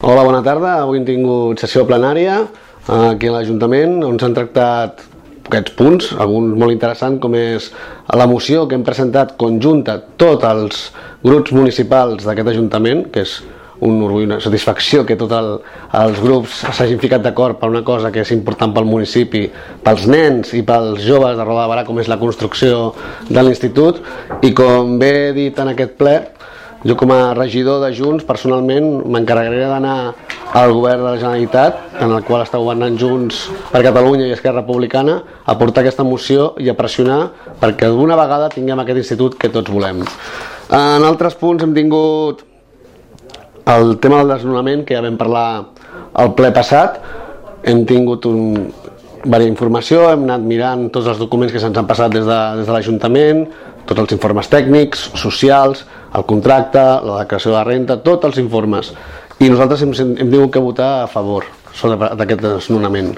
Hola, bona tarda. Avui hem tingut sessió plenària aquí a l'Ajuntament on s'han tractat aquests punts, alguns molt interessants, com és la moció que hem presentat conjunta tots els grups municipals d'aquest Ajuntament, que és un orgull, una satisfacció que tots els grups s'hagin ficat d'acord per una cosa que és important pel municipi, pels nens i pels joves de Roda de Barà, com és la construcció de l'institut. I com bé he dit en aquest ple, jo com a regidor de Junts personalment m'encarregaré d'anar al govern de la Generalitat, en el qual està governant Junts per Catalunya i Esquerra Republicana, a portar aquesta moció i a pressionar perquè d'una vegada tinguem aquest institut que tots volem. En altres punts hem tingut el tema del desnonament, que ja vam parlar al ple passat. Hem tingut diversa informació, hem anat mirant tots els documents que se'ns han passat des de l'Ajuntament, tots els informes tècnics, socials, el contracte, la declaració de renda, tots els informes. I nosaltres hem tingut que votar a favor d'aquest desnonament.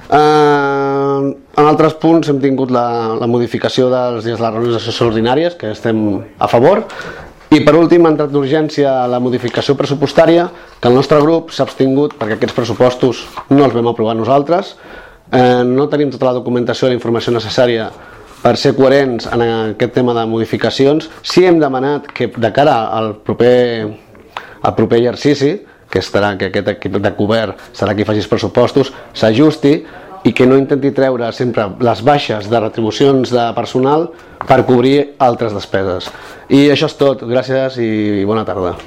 En altres punts hem tingut la modificació dels dies de les reunions de sessió ordinàries, que estem a favor. I per últim ha entrat d'urgència la modificació pressupostària, que el nostre grup s'ha abstingut perquè aquests pressupostos no els vam aprovar nosaltres. No tenim tota la documentació i la informació necessària per ser coherents en aquest tema de modificacions. Sí hem demanat que de cara al proper exercici, que aquest equip de govern serà qui faci els pressupostos, s'ajusti i que no intenti treure sempre les baixes de retribucions de personal per cobrir altres despeses. I això és tot. Gràcies i bona tarda.